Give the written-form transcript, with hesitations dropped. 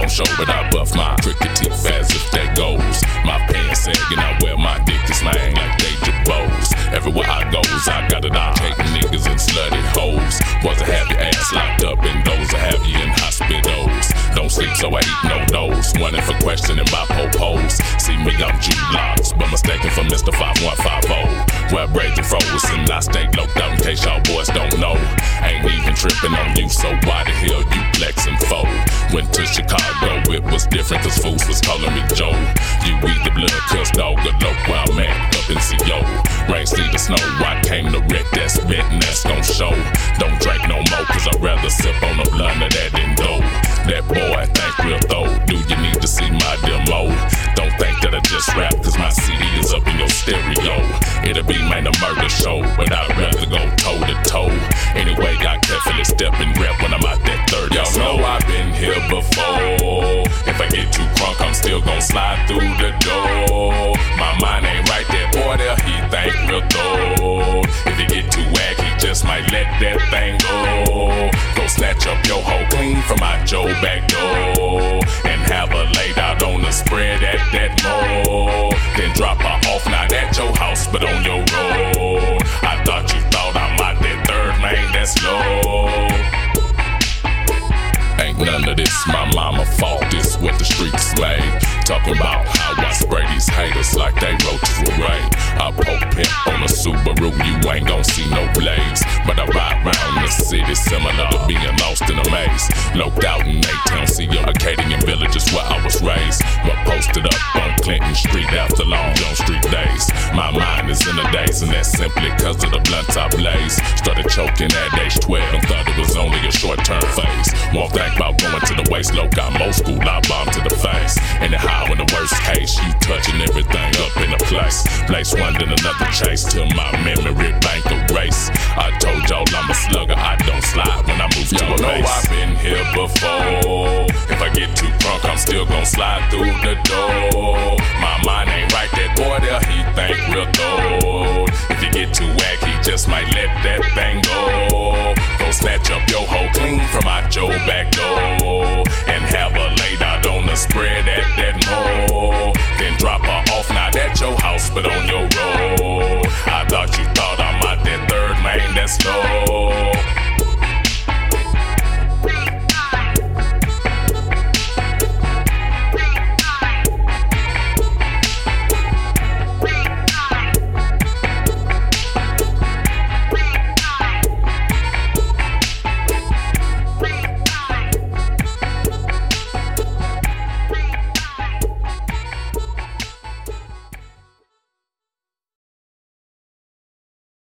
don't show, but I buff my cricket teeth as if that goes. My pants sagging, I wear my dickies, man, like Danger Bows. Everywhere I goes, I got it all. Hating niggas and slutty hoes. Was to have your ass locked up in those, I have you in hospitals. Don't sleep, so I eat no dose. Running for questioning my popos. See me, I'm G-Locks, but mistaken for Mr. 5150. Well, braids and froze, and I stay loped out in case y'all boys don't know. Ain't even tripping on you, so why the hell you flexing for? Went to Chicago, it was different, cause fools was calling me Joe. You eat the blood, cause dog, good low where I'm at, up in CO. Rain, sleet, or snow, I came to wreck, that's bit, and that's gon' show. Don't drink no more, cause I'd rather sip on a blunt of that than dope. That boy, think real though, do you need to see my demo? Don't think that I just rap, cause my CD is up in your stereo. It'll be, man, a murder show, but I'd rather go toe to toe. Anyway, I carefully step and rap when I'm out that third. Y'all know I've been here before. If I get too crunk, I'm still gon' slide through the door. My mind ain't right there, boy, there he think real though. If you get too whack, he just might let that thing go. Go snatch up your hoe clean from out your back door and have her laid out on the spread at that mall. Then drop her off, not at your house, but on your road. I thought you thought I'm out that third, man, that's low. Ain't none of this my mama fault, this what the streets made. Talking about how I spray these haters like they roaches with rain. I poke pimp on a Subaru, you ain't gon' see no blades. But I ride round the city similar to being lost in a maze. Loped out in A-Town, see Acadian Village is where I was raised. But posted up on Clinton Street after Long John Street days. My mind is in a daze, and that's simply cause of the blunts I blaze. Started choking at age 12 and thought it was only a short-term phase. Won't think about going to the waist, low got old school, I bomb to the face. Anyhow, in the worst case, you touching everything up in a place. Place one, then another chase till my memory bank erase. I told y'all I'm a slugger, I don't slide when I move to a base. I've been here before. If I get too drunk, I'm still gon' slide through the